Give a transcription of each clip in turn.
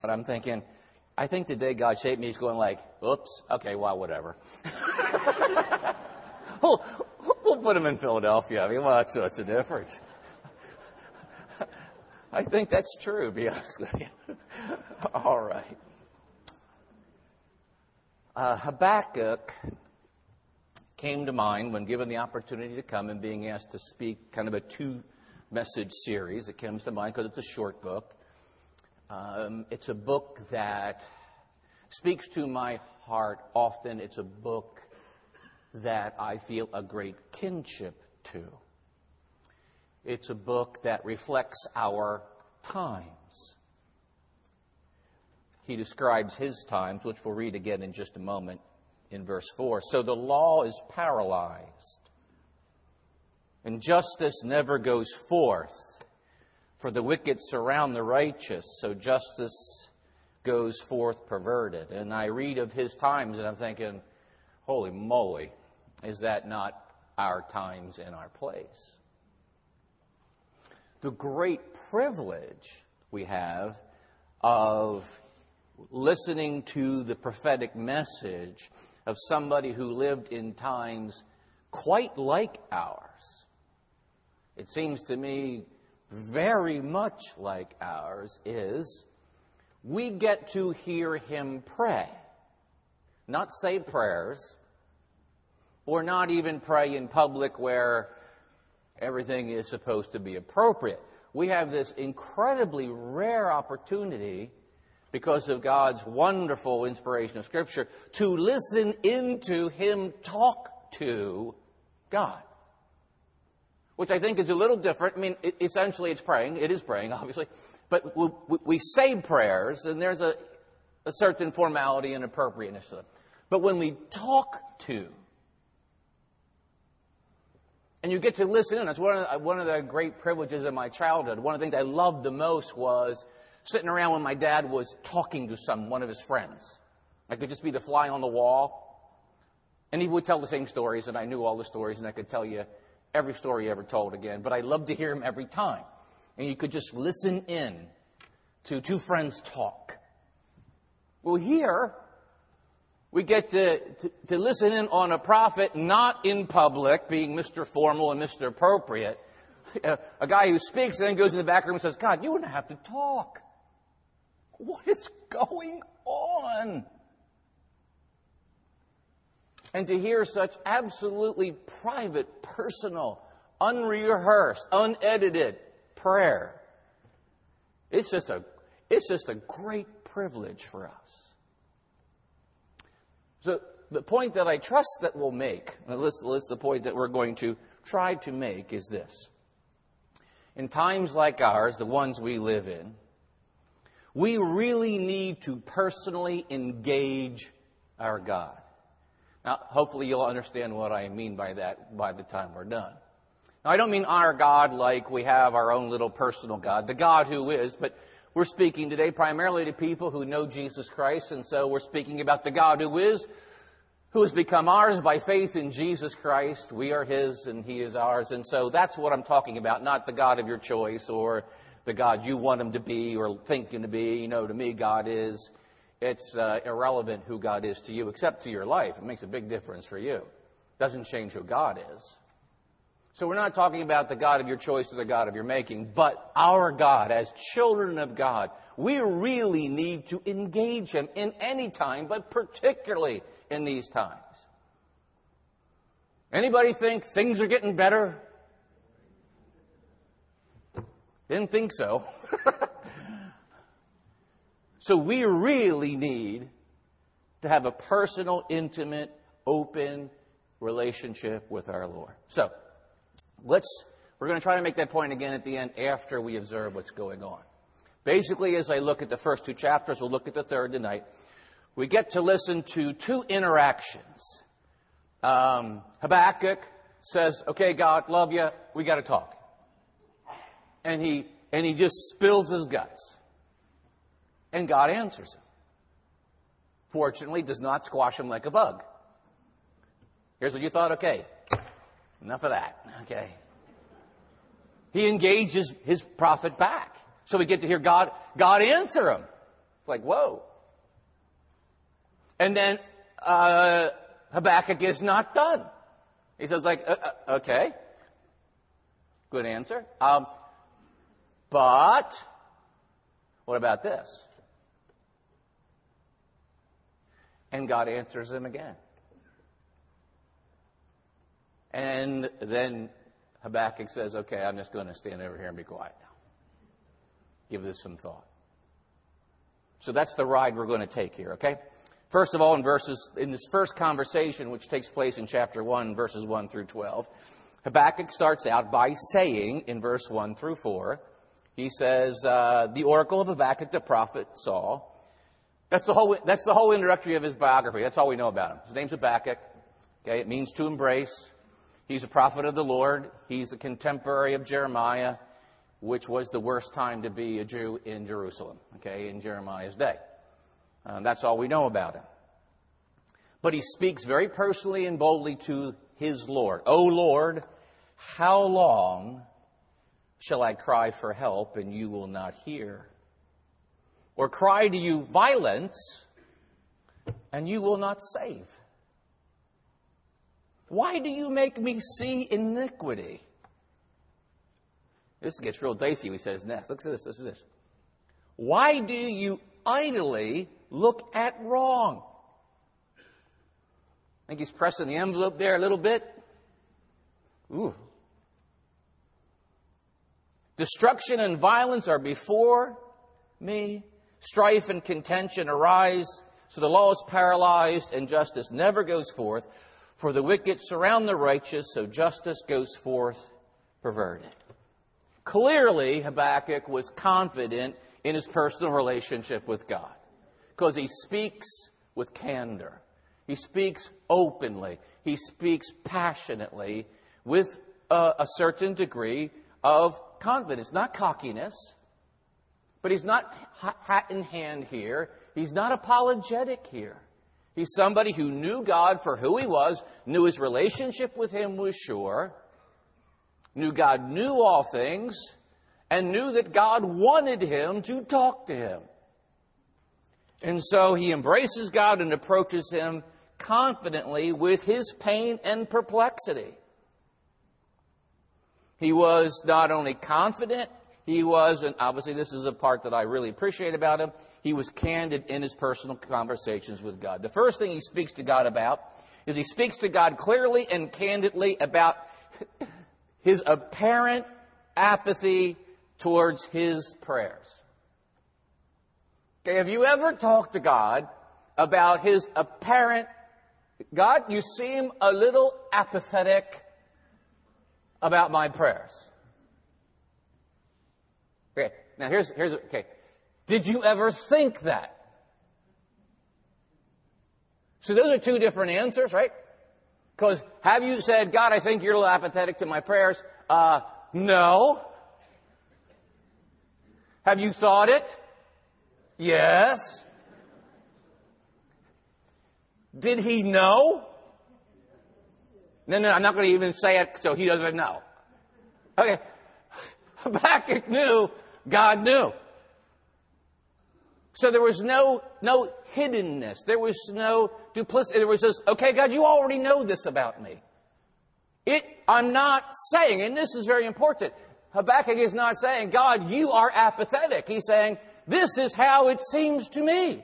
but I'm thinking, I think the day God shaped me, He's going like, oops, okay, well, whatever. We'll put him in Philadelphia. I mean, what's the difference? I think that's true, to be honest with you. All right. Habakkuk came to mind when given the opportunity to come and being asked to speak kind of a two-message series. It comes to mind because it's a short book. It's a book that speaks to my heart often. It's a book that I feel a great kinship to. It's a book that reflects our times. He describes his times, which we'll read again in just a moment in verse 4. So the law is paralyzed, and justice never goes forth. For the wicked surround the righteous, so justice goes forth perverted. And I read of his times, and I'm thinking, holy moly, is that not our times and our place? The great privilege we have of listening to the prophetic message of somebody who lived in times quite like ours. It seems to me very much like ours is we get to hear him pray. Not say prayers, or not even pray in public where everything is supposed to be appropriate. We have this incredibly rare opportunity, because of God's wonderful inspiration of Scripture, to listen into him talk to God. Which I think is a little different. I mean, essentially it's praying. It is praying, obviously. But we say prayers, and there's a certain formality and appropriateness to them. But when we talk to, and you get to listen in, that's one of the great privileges of my childhood. One of the things I loved the most was sitting around when my dad was talking to one of his friends. I could just be the fly on the wall. And he would tell the same stories, and I knew all the stories, and I could tell you every story he ever told again. But I loved to hear him every time. And you could just listen in to two friends talk. Well, here, we get to listen in on a prophet, not in public, being Mr. Formal and Mr. Appropriate. A guy who speaks and then goes in the back room and says, God, you wouldn't have to talk. What is going on? And to hear such absolutely private, personal, unrehearsed, unedited prayer, it's just a great privilege for us. So the point that I trust that we'll make, and this is the point that we're going to try to make, is this. In times like ours, the ones we live in, we really need to personally engage our God. Now, hopefully you'll understand what I mean by that by the time we're done. Now, I don't mean our God like we have our own little personal God, the God who is, but we're speaking today primarily to people who know Jesus Christ, and so we're speaking about the God who has become ours by faith in Jesus Christ. We are his and he is ours, and so that's what I'm talking about, not the God of your choice or the God you want him to be or think him to be. You know, to me, God is, it's irrelevant who God is to you, except to your life. It makes a big difference for you. It doesn't change who God is. So we're not talking about the God of your choice or the God of your making, but our God, as children of God, we really need to engage him in any time, but particularly in these times. Anybody think things are getting better? Didn't think so. So we really need to have a personal, intimate, open relationship with our Lord. So we're going to try to make that point again at the end after we observe what's going on. Basically, as I look at the first two chapters, we'll look at the third tonight. We get to listen to two interactions. Habakkuk says, okay, God, love you, we got to talk. And he just spills his guts. And God answers him. Fortunately, does not squash him like a bug. Here's what you thought, okay, enough of that, okay. He engages his prophet back. So we get to hear God answer him. It's like, whoa. And then Habakkuk is not done. He says, like, okay, good answer. But what about this? And God answers him again. And then Habakkuk says, okay, I'm just going to stand over here and be quiet now. Give this some thought. So that's the ride we're going to take here, okay? First of all, in this first conversation, which takes place in chapter 1, verses 1 through 12, Habakkuk starts out by saying, in verse 1 through 4, he says, the oracle of Habakkuk the prophet saw. That's the whole introductory of his biography. That's all we know about him. His name's Habakkuk. Okay, it means to embrace. He's a prophet of the Lord. He's a contemporary of Jeremiah, which was the worst time to be a Jew in Jerusalem, okay, in Jeremiah's day. That's all we know about him. But he speaks very personally and boldly to his Lord. O Lord, how long shall I cry for help and you will not hear? Or cry to you violence and you will not save? Why do you make me see iniquity? This gets real dicey, he says next. Look at this, this is this. Why do you idly look at wrong? I think he's pressing the envelope there a little bit. Ooh. Destruction and violence are before me. Strife and contention arise. So the law is paralyzed and justice never goes forth. For the wicked surround the righteous, so justice goes forth perverted. Clearly, Habakkuk was confident in his personal relationship with God because he speaks with candor. He speaks openly. He speaks passionately with a certain degree of confidence, not cockiness, but he's not hat in hand here. He's not apologetic here. He's somebody who knew God for who he was, knew his relationship with him was sure, knew God knew all things, and knew that God wanted him to talk to him. And so he embraces God and approaches him confidently with his pain and perplexity. He was not only confident, he was, and obviously this is a part that I really appreciate about him, he was candid in his personal conversations with God. The first thing he speaks to God about is he speaks to God clearly and candidly about his apparent apathy towards his prayers. Okay, have you ever talked to God about his apparent, God, you seem a little apathetic about my prayers? Okay, now here's okay. Did you ever think that? So those are two different answers, right? Because have you said, God, I think you're a little apathetic to my prayers? No. Have you thought it? Yes. Did he know? No, I'm not going to even say it so he doesn't know. Okay. Habakkuk knew, God knew. So there was no hiddenness. There was no duplicity. There was just, okay, God, you already know this about me. I'm not saying, and this is very important, Habakkuk is not saying, God, you are apathetic. He's saying, this is how it seems to me.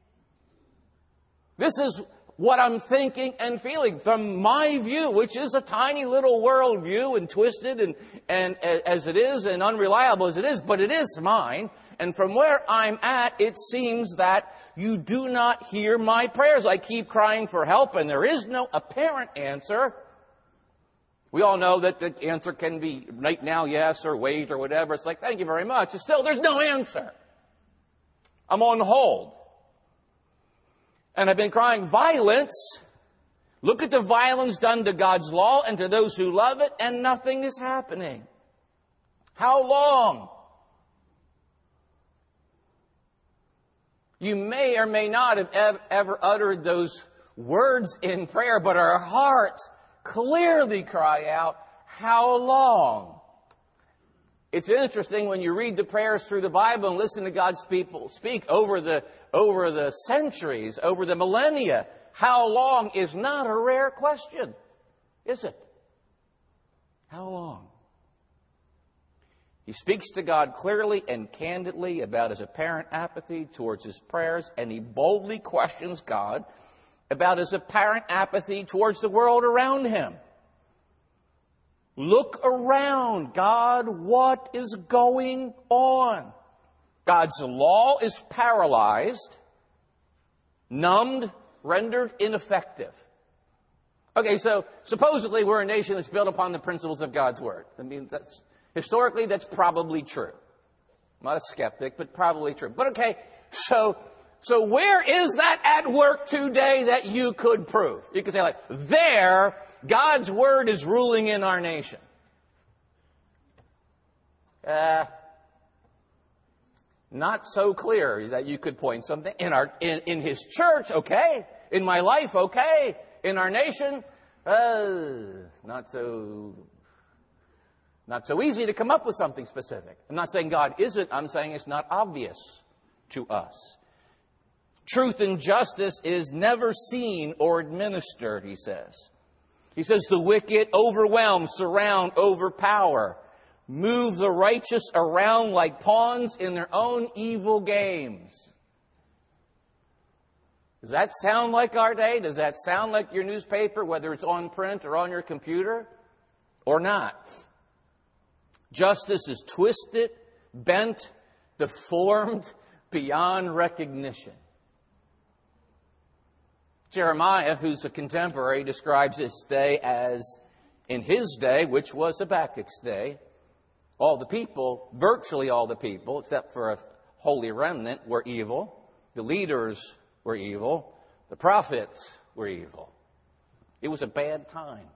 This is what I'm thinking and feeling from my view, which is a tiny little world view and twisted and as it is and unreliable as it is, but it is mine. And from where I'm at, it seems that you do not hear my prayers. I keep crying for help and there is no apparent answer. We all know that the answer can be right now, yes, or wait, or whatever. It's like, thank you very much. It's still, there's no answer. I'm on hold. And I've been crying violence. Look at the violence done to God's law and to those who love it, and nothing is happening. How long? You may or may not have ever uttered those words in prayer, but our hearts clearly cry out, how long? It's interesting when you read the prayers through the Bible and listen to God's people speak over the centuries, over the millennia. How long is not a rare question, is it? How long? He speaks to God clearly and candidly about his apparent apathy towards his prayers, and he boldly questions God about his apparent apathy towards the world around him. Look around, God, what is going on? God's law is paralyzed, numbed, rendered ineffective. Okay, so supposedly we're a nation that's built upon the principles of God's Word. I mean, historically, that's probably true. I'm not a skeptic, but probably true. But okay, so where is that at work today that you could prove? You could say there, God's Word is ruling in our nation. Not so clear that you could point something. In His church, okay. In my life, okay. In our nation, not so easy to come up with something specific. I'm not saying God isn't. I'm saying it's not obvious to us. Truth and justice is never seen or administered, he says. He says the wicked overwhelm, surround, overpower, move the righteous around like pawns in their own evil games. Does that sound like our day? Does that sound like your newspaper, whether it's on print or on your computer or not? Justice is twisted, bent, deformed beyond recognition. Jeremiah, who's a contemporary, describes this day as, in his day, which was Habakkuk's day, all the people, virtually all the people, except for a holy remnant, were evil. The leaders were evil. The prophets were evil. It was a bad time.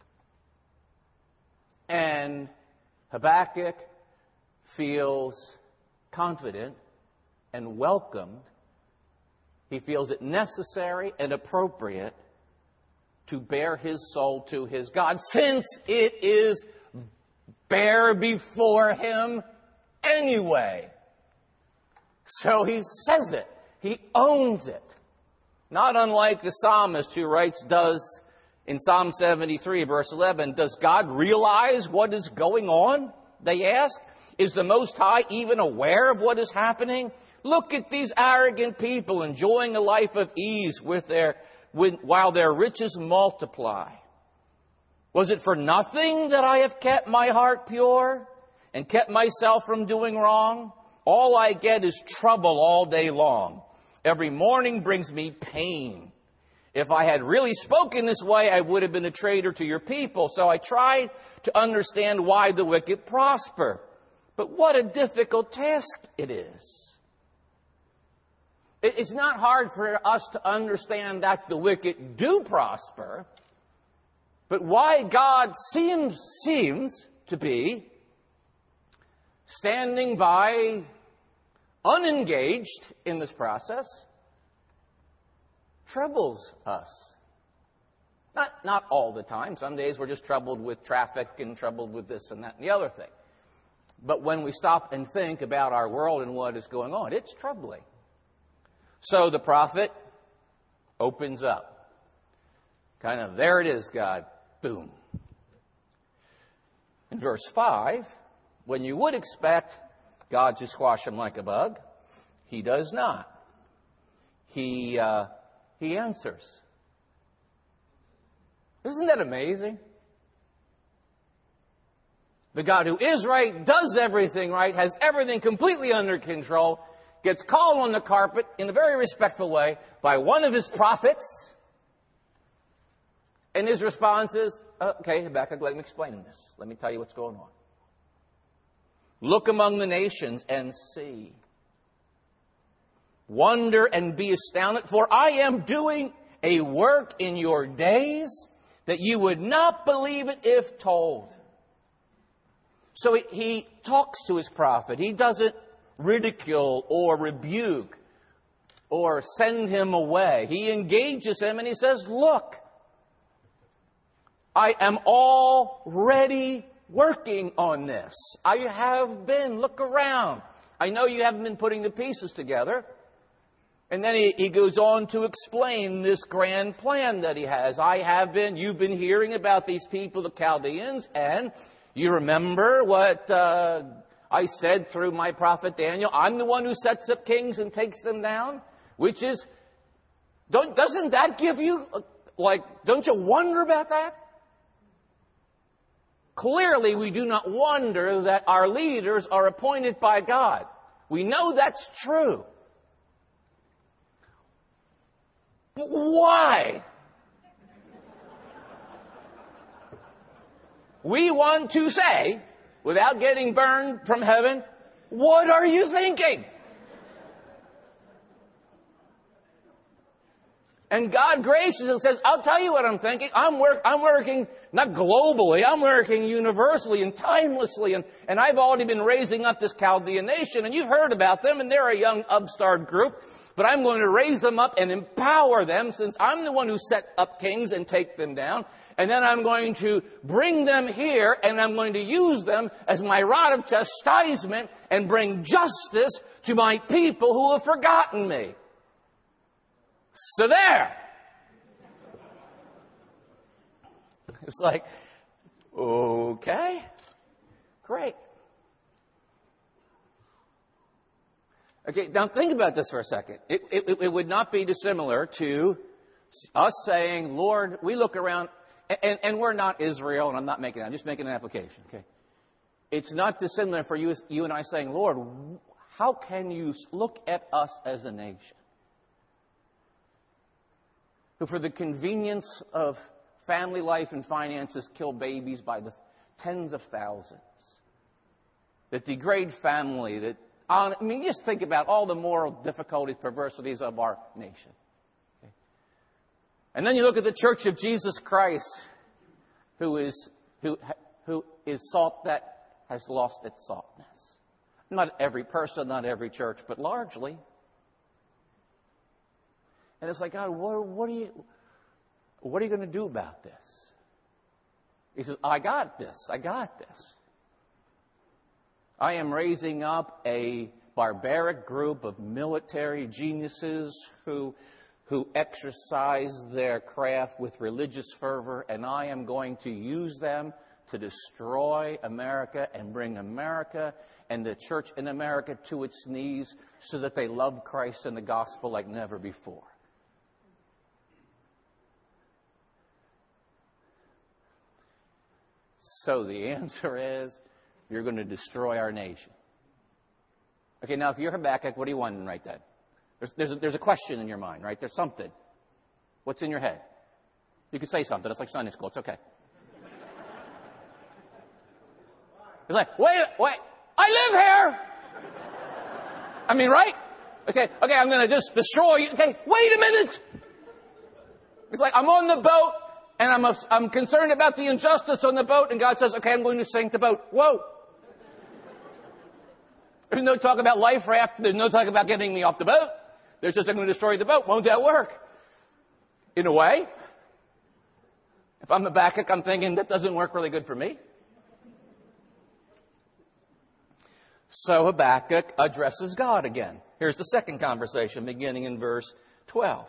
And Habakkuk feels confident and welcomed. He feels it necessary and appropriate to bare his soul to his God, since it is bare before him anyway. So he says it. He owns it. Not unlike the psalmist who does in Psalm 73, verse 11, does God realize what is going on? They ask. Is the Most High even aware of what is happening? Look at these arrogant people enjoying a life of ease while their riches multiply. Was it for nothing that I have kept my heart pure and kept myself from doing wrong? All I get is trouble all day long. Every morning brings me pain. If I had really spoken this way, I would have been a traitor to your people. So I tried to understand why the wicked prosper. But what a difficult task it is. It's not hard for us to understand that the wicked do prosper, but why God seems to be standing by, unengaged in this troubles us. Not all the time. Some days we're just troubled with traffic and troubled with this and that and the other thing. But when we stop and think about our world and what is going on, it's troubling. So the prophet opens up. Kind of, there it is, God. Boom. In verse 5, when you would expect God to squash him like a bug, he does not. He answers. Isn't that amazing? The God who is right, does everything right, has everything completely under control, gets called on the carpet in a very respectful way by one of his prophets. And his response is, okay, Habakkuk, let me explain this. Let me tell you what's going on. Look among the nations and see. Wonder and be astounded, for I am doing a work in your days that you would not believe it if told. So he talks to his prophet. He doesn't ridicule or rebuke or send him away. He engages him and he says, look, I am already working on this. I have been. Look around. I know you haven't been putting the pieces together. And then he goes on to explain this grand plan that he has. You've been hearing about these people, the Chaldeans, and you remember what I said through my prophet Daniel. I'm the one who sets up kings and takes them down, which is, doesn't that give you, don't you wonder about that? Clearly, we do not wonder that our leaders are appointed by God. We know that's true. But why? We want to say, without getting burned from heaven, what are you thinking? And God graciously says, I'll tell you what I'm thinking. I'm working not globally, I'm working universally and timelessly. And I've already been raising up this Chaldean nation, and you've heard about them, and they're a young upstart group. But I'm going to raise them up and empower them, since I'm the one who set up kings and take them down. And then I'm going to bring them here, and I'm going to use them as my rod of chastisement and bring justice to my people who have forgotten me. So there. It's like, okay, great. Okay, now think about this for a second. It would not be dissimilar to us saying, Lord, we look around, and we're not Israel, and I'm just making an application, okay? It's not dissimilar for you and I saying, Lord, how can you look at us as a nation who, for the convenience of family life and finances, kill babies by the tens of thousands, that degrade family, just think about all the moral difficulties, perversities of our nation. Okay? And then you look at the Church of Jesus Christ, who is salt that has lost its saltness. Not every person, not every church, but largely. And it's like, God, what are you going to do about this? He says, I got this. I am raising up a barbaric group of military geniuses who exercise their craft with religious fervor, and I am going to use them to destroy America and bring America and the church in America to its knees so that they love Christ and the gospel like never before. So the answer is, you're going to destroy our nation. Okay, now if you're Habakkuk, what are you wondering right then? There's a question in your mind, right? There's something. What's in your head? You can say something. It's like Sunday school. It's okay. It's like, wait, I live here! I mean, right? Okay, I'm going to just destroy you. Okay, wait a minute! It's like, I'm on the boat, and I'm concerned about the injustice on the boat, and God says, okay, I'm going to sink the boat. Whoa! There's no talk about life raft. There's no talk about getting me off the boat. There's just, I'm going to destroy the boat. Won't that work? In a way. If I'm Habakkuk, I'm thinking, that doesn't work really good for me. So Habakkuk addresses God again. Here's the second conversation, beginning in verse 12.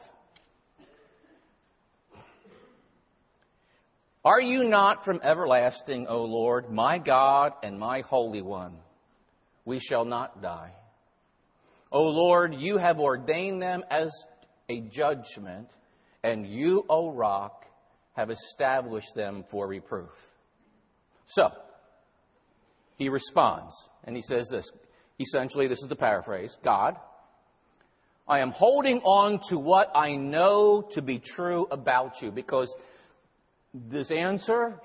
Are you not from everlasting, O Lord, my God and my Holy One? We shall not die. O Lord, you have ordained them as a judgment, and you, O Rock, have established them for reproof. So, he responds, and he says this. Essentially, this is the paraphrase. God, I am holding on to what I know to be true about you, because this answer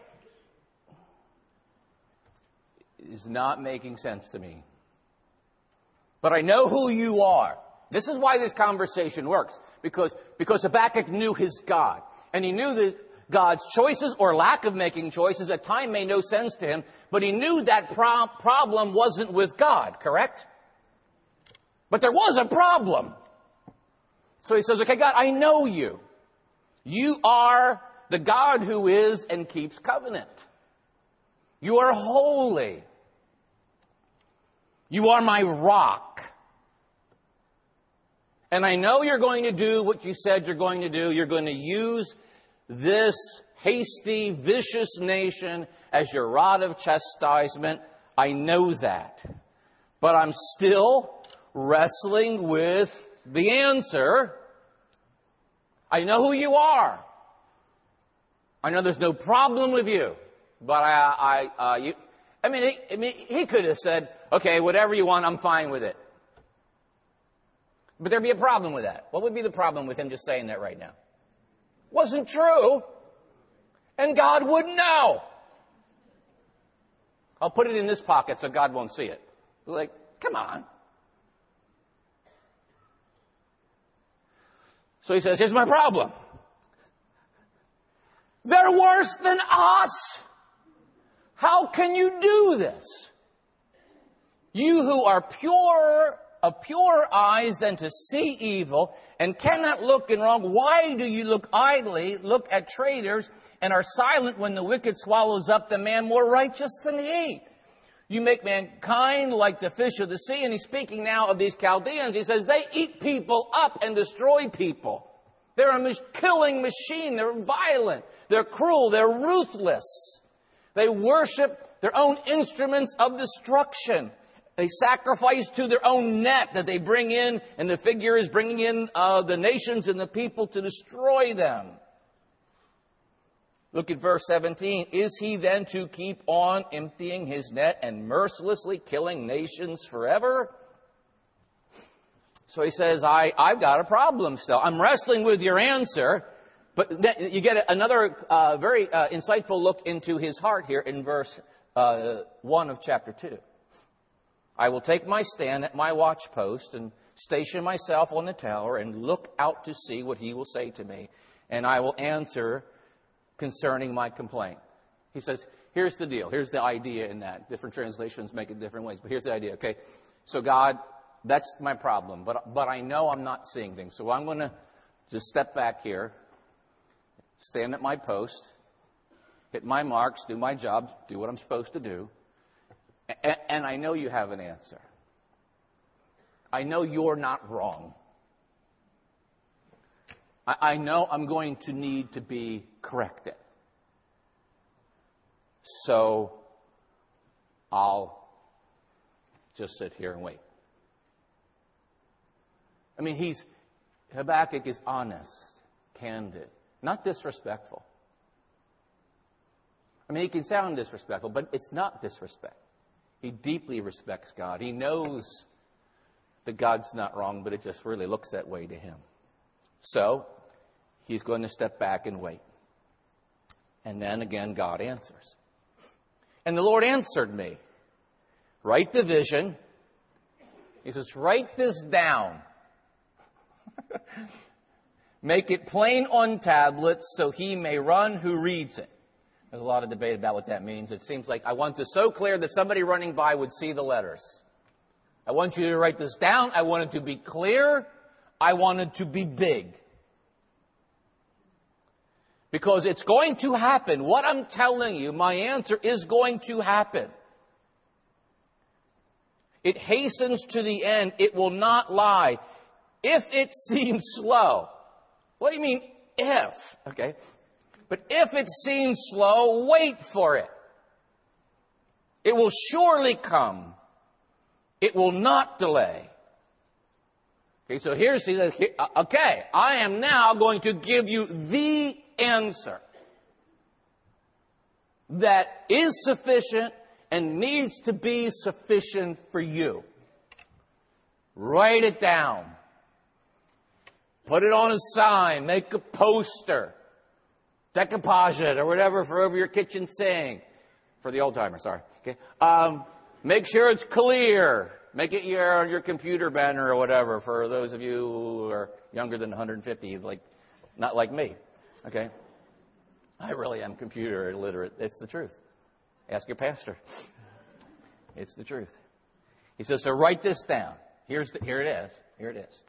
is not making sense to me. But I know who you are. This is why this conversation works. Because Habakkuk knew his God. And he knew that God's choices or lack of making choices at times made no sense to him. But he knew that problem wasn't with God, correct? But there was a problem. So he says, okay, God, I know you. You are the God who is and keeps covenant. You are holy. You are my rock. And I know you're going to do what you said you're going to do. You're going to use this hasty, vicious nation as your rod of chastisement. I know that. But I'm still wrestling with the answer. I know who you are. I know there's no problem with you. But he could have said, okay, whatever you want, I'm fine with it. But there'd be a problem with that. What would be the problem with him just saying that right now? Wasn't true. And God would know. I'll put it in this pocket so God won't see it. Like, come on. So he says, here's my problem. They're worse than us. How can you do this? You who are of purer eyes than to see evil, and cannot look in wrong, why do you look idly, look at traitors, and are silent when the wicked swallows up the man more righteous than he? You make mankind like the fish of the sea. And he's speaking now of these Chaldeans. He says they eat people up and destroy people. They're a killing machine. They're violent. They're cruel. They're ruthless. They worship their own instruments of destruction. They sacrifice to their own net that they bring in, and the figure is bringing in the nations and the people to destroy them. Look at verse 17. Is he then to keep on emptying his net and mercilessly killing nations forever? So he says, I've got a problem still. I'm wrestling with your answer. But you get another very insightful look into his heart here in verse 1 of chapter 2. I will take my stand at my watchpost and station myself on the tower and look out to see what he will say to me. And I will answer concerning my complaint. He says, here's the deal. Here's the idea in that. Different translations make it different ways. But here's the idea. Okay, so God, that's my problem. But I know I'm not seeing things. So I'm going to just step back here, stand at my post, hit my marks, do my job, do what I'm supposed to do. And I know you have an answer. I know you're not wrong. I know I'm going to need to be corrected. So I'll just sit here and wait. I mean, Habakkuk is honest, candid, not disrespectful. I mean, he can sound disrespectful, but it's not disrespect. He deeply respects God. He knows that God's not wrong, but it just really looks that way to him. So he's going to step back and wait. And then again, God answers. And the Lord answered me. Write the vision. He says, write this down. Make it plain on tablets so he may run who reads it. There's a lot of debate about what that means. It seems like I want this so clear that somebody running by would see the letters. I want you to write this down. I want it to be clear. I want it to be big. Because it's going to happen. What I'm telling you, my answer is going to happen. It hastens to the end. It will not lie. If it seems slow. What do you mean, if? Okay. But if it seems slow, wait for it. It will surely come. It will not delay. Okay, so he says, okay, I am now going to give you the answer that is sufficient and needs to be sufficient for you. Write it down. Put it on a sign. Make a poster. Decoupage it or whatever for over your kitchen sink. For the old timer, sorry. Okay. Make sure it's clear. Make it your computer banner or whatever for those of you who are younger than 150, not like me. Okay. I really am computer illiterate. It's the truth. Ask your pastor. It's the truth. He says, so write this down. Here it is. Here it is.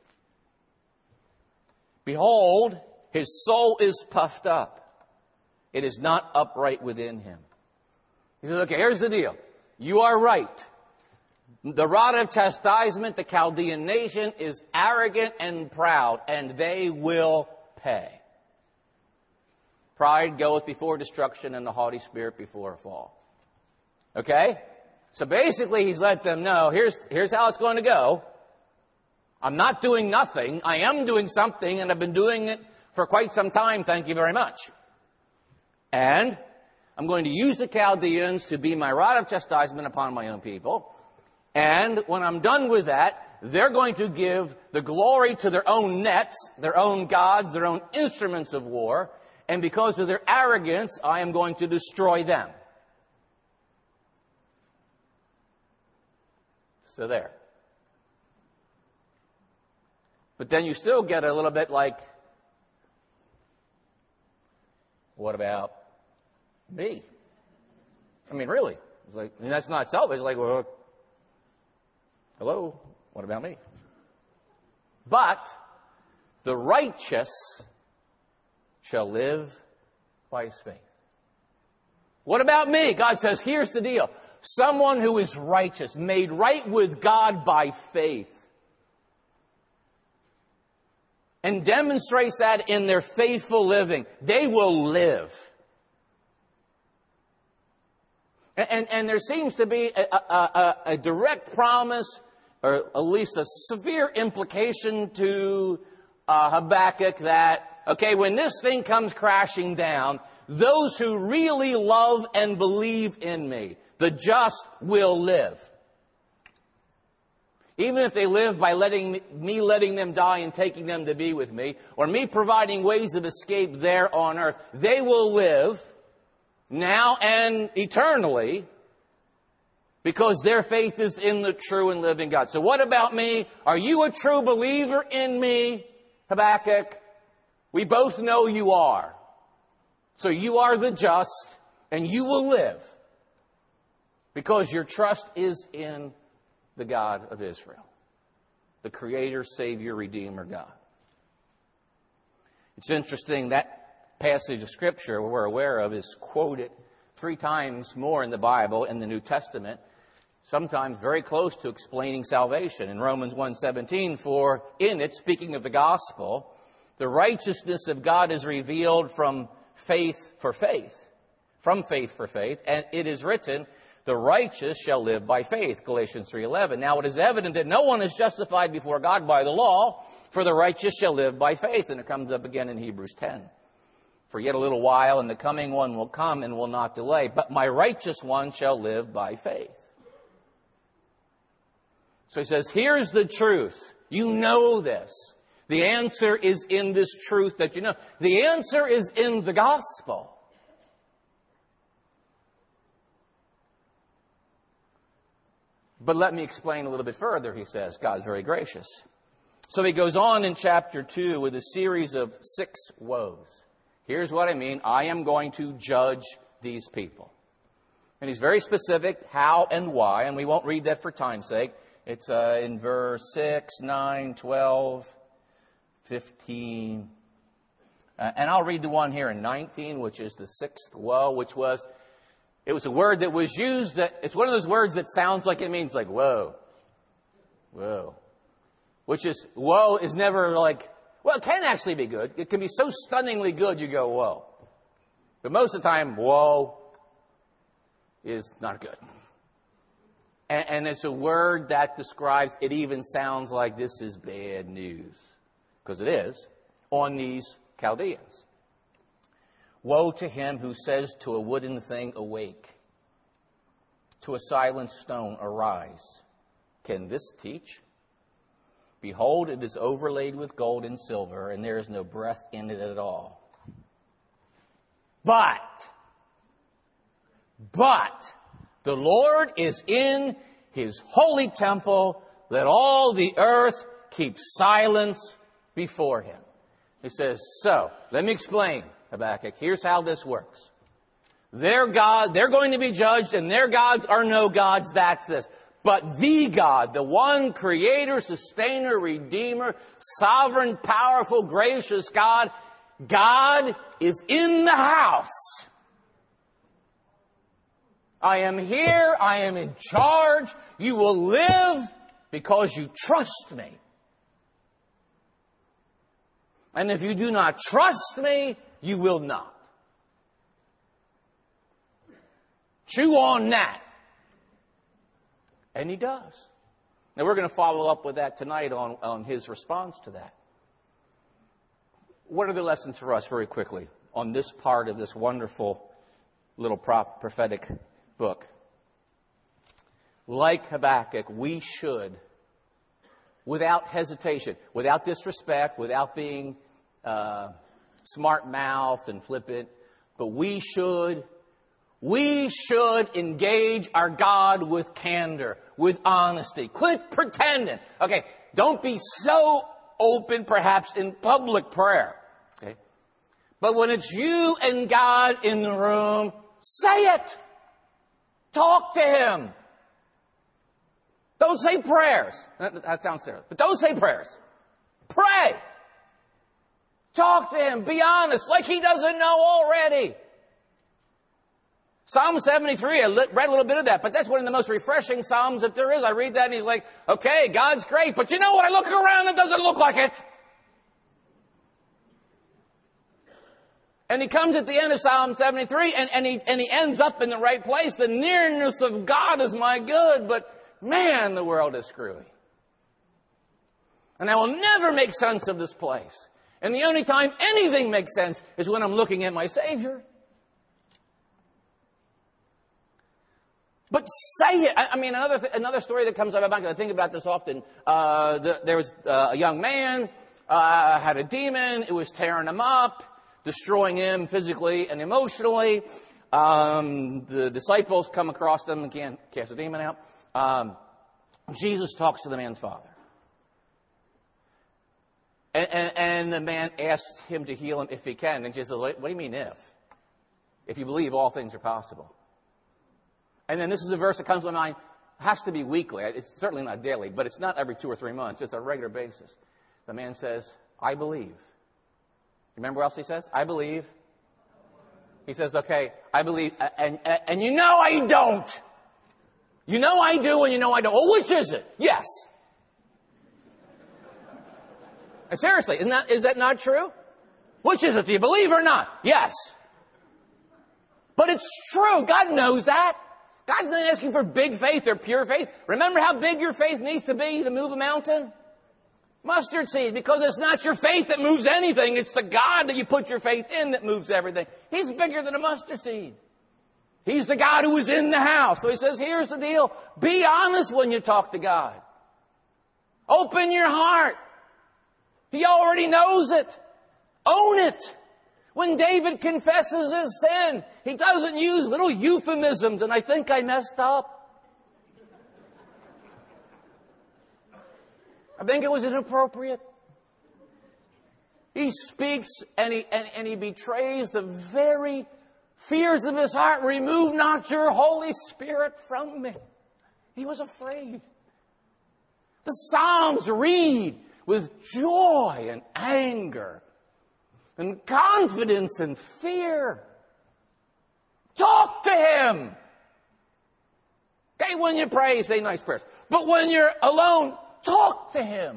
Behold, his soul is puffed up. It is not upright within him. He says, okay, here's the deal. You are right. The rod of chastisement, the Chaldean nation, is arrogant and proud, and they will pay. Pride goeth before destruction, and the haughty spirit before a fall. Okay? So basically, he's let them know, here's how it's going to go. I'm not doing nothing. I am doing something, and I've been doing it for quite some time, thank you very much. And I'm going to use the Chaldeans to be my rod of chastisement upon my own people. And when I'm done with that, they're going to give the glory to their own nets, their own gods, their own instruments of war. And because of their arrogance, I am going to destroy them. So there. But then you still get a little bit like, what about me? I mean, really. It's like, I mean, that's not selfish. It's like, well, hello, what about me? But the righteous shall live by his faith. What about me? God says, here's the deal. Someone who is righteous, made right with God by faith, and demonstrates that in their faithful living, they will live. And there seems to be a direct promise, or at least a severe implication to Habakkuk that, okay, when this thing comes crashing down, those who really love and believe in me, the just, will live. Even if they live by letting them die and taking them to be with me, or me providing ways of escape there on earth, they will live now and eternally because their faith is in the true and living God. So what about me? Are you a true believer in me, Habakkuk? We both know you are. So you are the just, and you will live because your trust is in the God of Israel, the Creator, Savior, Redeemer God. It's interesting that passage of Scripture we're aware of is quoted 3 times more in the Bible in the New Testament, sometimes very close to explaining salvation. In Romans 1:17, for in it, speaking of the gospel, the righteousness of God is revealed from faith for faith, and it is written, the righteous shall live by faith, Galatians 3:11. Now it is evident that no one is justified before God by the law, for the righteous shall live by faith. And it comes up again in Hebrews 10. For yet a little while, and the coming one will come and will not delay. But my righteous one shall live by faith. So he says, here's the truth. You know this. The answer is in this truth that you know. The answer is in the gospel. But let me explain a little bit further, he says. God's very gracious. So he goes on in chapter 2 with a series of 6 woes. Here's what I mean. I am going to judge these people. And he's very specific how and why, and we won't read that for time's sake. It's in verse 6, 9, 12, 15. And I'll read the one here in 19, which is the 6th woe, which was... It was a word that was used, it's one of those words that sounds like it means like, whoa, whoa. Which is, whoa is never like, well, it can actually be good. It can be so stunningly good you go, whoa. But most of the time, whoa is not good. And it's a word that describes, it even sounds like this is bad news. Because it is, on these Chaldeans. Woe to him who says to a wooden thing, awake, to a silent stone, arise. Can this teach? Behold, it is overlaid with gold and silver, and there is no breath in it at all. But, the Lord is in his holy temple. Let all the earth keep silence before him. He says, so, let me explain. Habakkuk, here's how this works. Their God, they're going to be judged, and their gods are no gods, that's this. But the God, the one creator, sustainer, redeemer, sovereign, powerful, gracious God, God is in the house. I am here. I am in charge. You will live because you trust me. And if you do not trust me, you will not. Chew on that. And he does. Now we're going to follow up with that tonight on his response to that. What are the lessons for us very quickly on this part of this wonderful little prophetic book? Like Habakkuk, we should, without hesitation, without disrespect, without being smart-mouthed and flippant, but we should engage our God with candor, with honesty. Quit pretending. Okay, don't be so open perhaps in public prayer. Okay? But when it's you and God in the room, say it. Talk to Him. Don't say prayers. That sounds terrible. But don't say prayers. Pray. Talk to Him. Be honest, like He doesn't know already. Psalm 73, I read a little bit of that, but that's one of the most refreshing Psalms that there is. I read that and he's like, okay, God's great, but you know what? I look around and it doesn't look like it. And he comes at the end of Psalm 73 and he ends up in the right place. The nearness of God is my good, but man, the world is screwy. And I will never make sense of this place. And the only time anything makes sense is when I'm looking at my Savior. But say it. I mean, another story that comes up, I think about this often. There was a young man, had a demon. It was tearing him up, destroying him physically and emotionally. The disciples come across them and can't cast the demon out. Jesus talks to the man's father. And the man asks him to heal him if he can. And Jesus says, what do you mean if? If you believe, all things are possible. And then this is a verse that comes to my mind. It has to be weekly. It's certainly not daily, but it's not every 2 or 3 months. It's a regular basis. The man says, I believe. Remember what else he says? I believe. He says, okay, I believe. And you know I don't. You know I do and you know I don't. Well, which is it? Yes. And seriously, is that not true? Which is it? Do you believe or not? Yes. But it's true. God knows that. God's not asking for big faith or pure faith. Remember how big your faith needs to be to move a mountain? Mustard seed, because it's not your faith that moves anything. It's the God that you put your faith in that moves everything. He's bigger than a mustard seed. He's the God who was in the house. So he says, here's the deal. Be honest when you talk to God. Open your heart. He already knows it. Own it. When David confesses his sin, he doesn't use little euphemisms, and I think I messed up. I think it was inappropriate. He speaks and he betrays the very fears of his heart. Remove not your Holy Spirit from me. He was afraid. The Psalms read with joy and anger and confidence and fear. Talk to Him. Okay, when you pray, say nice prayers. But when you're alone, talk to Him.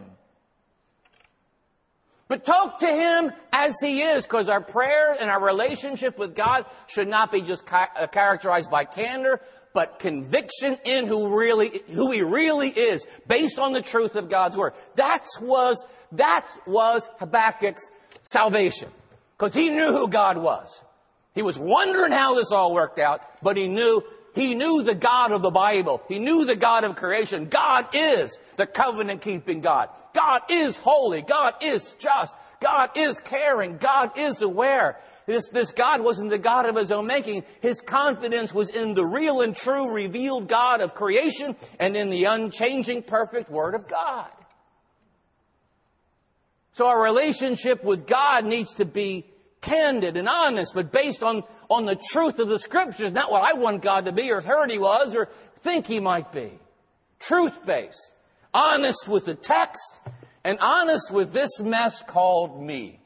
But talk to Him as He is, because our prayer and our relationship with God should not be just characterized by candor, but conviction in who He really is, based on the truth of God's Word. That was Habakkuk's salvation, because he knew who God was. He was wondering how this all worked out, but he knew the God of the Bible. He knew the God of creation. God is the covenant-keeping God. God is holy. God is just. God is caring. God is aware. This God wasn't the God of his own making. His confidence was in the real and true revealed God of creation and in the unchanging, perfect Word of God. So our relationship with God needs to be candid and honest, but based on the truth of the Scriptures, not what I want God to be or heard He was or think He might be. Truth-based. Honest with the text and honest with this mess called me.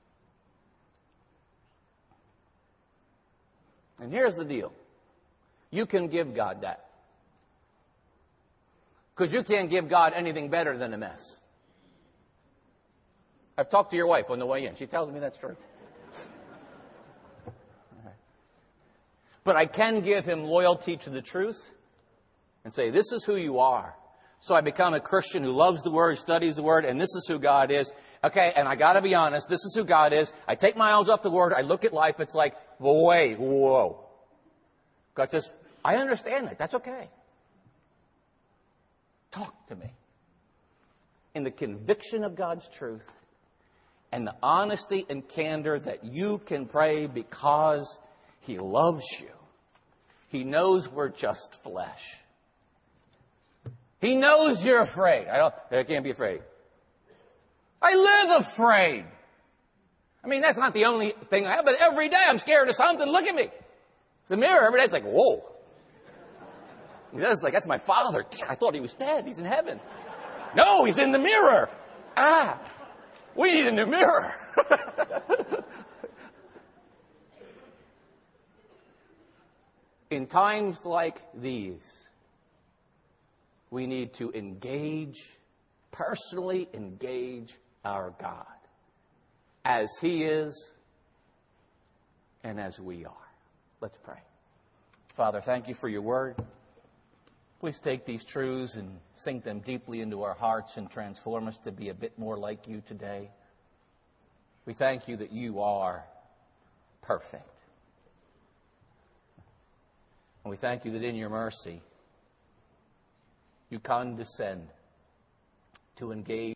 And here's the deal. you can give God that. Because you can't give God anything better than a mess. I've talked to your wife on the way in. She tells me that's true. But I can give him loyalty to the truth and say, this is who you are. So I become a Christian who loves the Word, studies the Word, and this is who God is. Okay, and I got to be honest, this is who God is. I take my eyes off the Word, I look at life, it's like, wait, whoa. God says, I understand that, that's okay. Talk to me. In the conviction of God's truth and the honesty and candor that you can pray because He loves you. He knows we're just flesh. He knows you're afraid. I can't be afraid. I live afraid. I mean, that's not the only thing I have, but every day I'm scared of something. Look at me. The mirror every day, it's like, whoa. It's like, that's my father. I thought he was dead. He's in heaven. No, he's in the mirror. We need a new mirror. In times like these, we need to personally engage our God as He is and as we are. Let's pray. Father, thank you for your word. Please take these truths and sink them deeply into our hearts and transform us to be a bit more like you today. We thank you that you are perfect. And we thank you that in your mercy, you condescend to engage